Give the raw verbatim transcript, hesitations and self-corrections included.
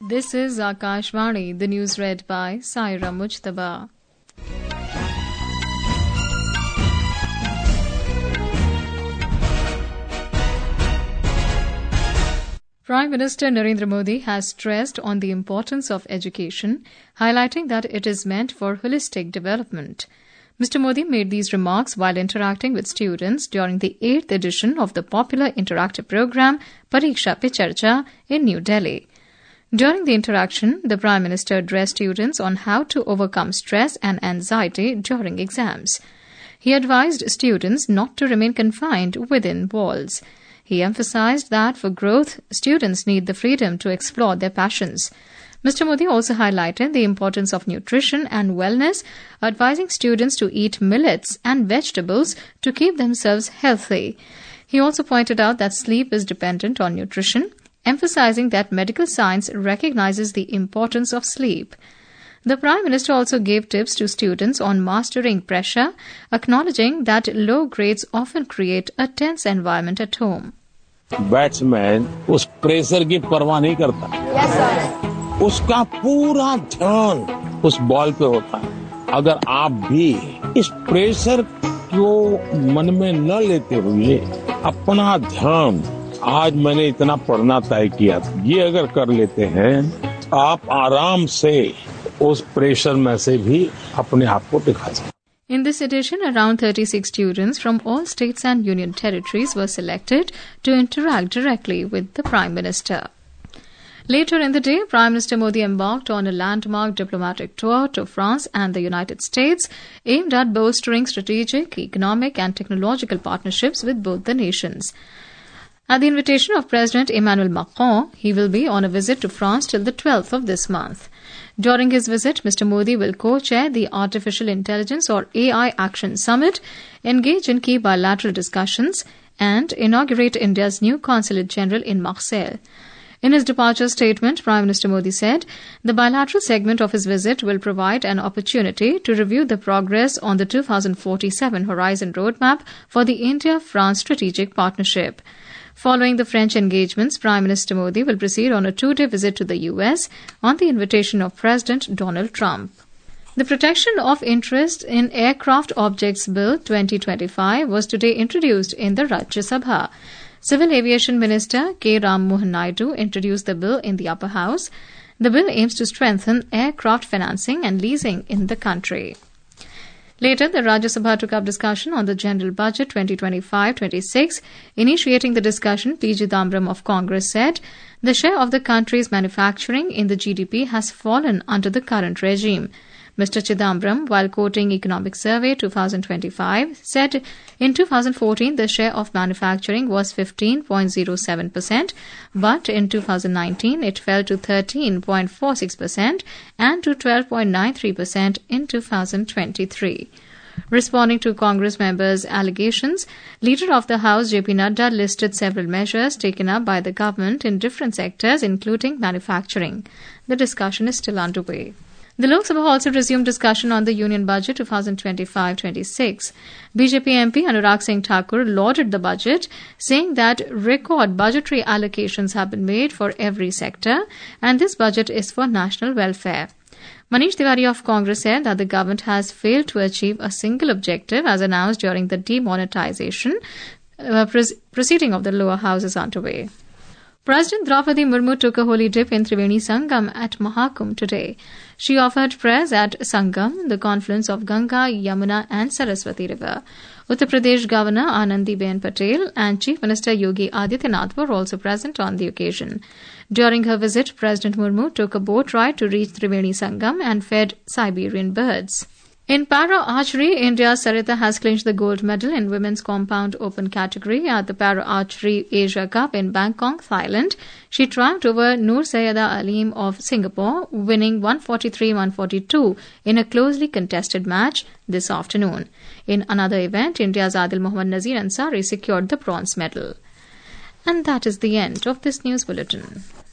This is Akashvani, the news read by Saira Mujtaba. Prime Minister Narendra Modi has stressed on the importance of education, highlighting that it is meant for holistic development. Mister Modi made these remarks while interacting with students during the eighth edition of the popular interactive program Pariksha Pe Charcha in New Delhi. During the interaction, the Prime Minister addressed students on how to overcome stress and anxiety during exams. He advised students not to remain confined within walls. He emphasized that for growth, students need the freedom to explore their passions. Mister Modi also highlighted the importance of nutrition and wellness, advising students to eat millets and vegetables to keep themselves healthy. He also pointed out that sleep is dependent on nutrition, emphasizing that medical science recognizes the importance of sleep. The Prime Minister also gave tips to students on mastering pressure, acknowledging that low grades often create a tense environment at home. Batsman उस pressure की परवाह नहीं करता। yes, sir. उसका पूरा ध्यान उस ball पे होता है। अगर आप भी इस प्रेशर को मन में न लेते हुए अपना ध्यान, आज मैंने इतना पढ़ना तय किया, ये अगर कर लेते हैं, आप आराम से उस प्रेशर में से भी अपने आप को दिखा सकते। In this edition, around thirty-six students from all states and union territories were selected to interact directly with the Prime Minister. Later in the day, Prime Minister Modi embarked on a landmark diplomatic tour to France and the United States aimed at bolstering strategic, economic and technological partnerships with both the nations. At the invitation of President Emmanuel Macron, he will be on a visit to France till the twelfth of this month. During his visit, Mister Modi will co-chair the Artificial Intelligence or A I Action Summit, engage in key bilateral discussions, and inaugurate India's new Consulate General in Marseille. In his departure statement, Prime Minister Modi said the bilateral segment of his visit will provide an opportunity to review the progress on the two thousand forty-seven Horizon Roadmap for the India-France Strategic Partnership. Following the French engagements, Prime Minister Modi will proceed on a two-day visit to the U S on the invitation of President Donald Trump. The Protection of Interest in Aircraft Objects Bill twenty twenty-five was today introduced in the Rajya Sabha. Civil Aviation Minister K. Ram Mohan Naidu introduced the bill in the upper house. The bill aims to strengthen aircraft financing and leasing in the country. Later, the Rajya Sabha took up discussion on the General Budget twenty twenty-five twenty-six. Initiating the discussion, P. Chidambaram of Congress said the share of the country's manufacturing in the G D P has fallen under the current regime. Mister Chidambaram, while quoting Economic Survey twenty twenty-five, said in two thousand fourteen the share of manufacturing was fifteen point zero seven percent, but in two thousand nineteen it fell to thirteen point four six percent and to twelve point nine three percent in two thousand twenty-three. Responding to Congress members' allegations, Leader of the House J P Nadda listed several measures taken up by the government in different sectors, including manufacturing. The discussion is still underway. The Lok Sabha also resumed discussion on the Union Budget twenty twenty-five twenty-six. B J P M P Anurag Singh Thakur lauded the budget, saying that record budgetary allocations have been made for every sector and this budget is for national welfare. Manish Tiwari of Congress said that the government has failed to achieve a single objective as announced during the demonetization uh, proceeding of the lower house is underway. President Draupadi Murmu took a holy dip in Triveni Sangam at Mahakumbh today. She offered prayers at Sangam, the confluence of Ganga, Yamuna and Saraswati River. Uttar Pradesh Governor Anandiben Patel and Chief Minister Yogi Adityanath were also present on the occasion. During her visit, President Murmu took a boat ride to reach Triveni Sangam and fed Siberian birds. In para-archery, India's Sarita has clinched the gold medal in women's compound open category at the Para-Archery Asia Cup in Bangkok, Thailand. She triumphed over Noor Sayeda Aleem of Singapore, winning one forty-three one forty-two in a closely contested match this afternoon. In another event, India's Adil Mohammad Nazir Ansari secured the bronze medal. And that is the end of this news bulletin.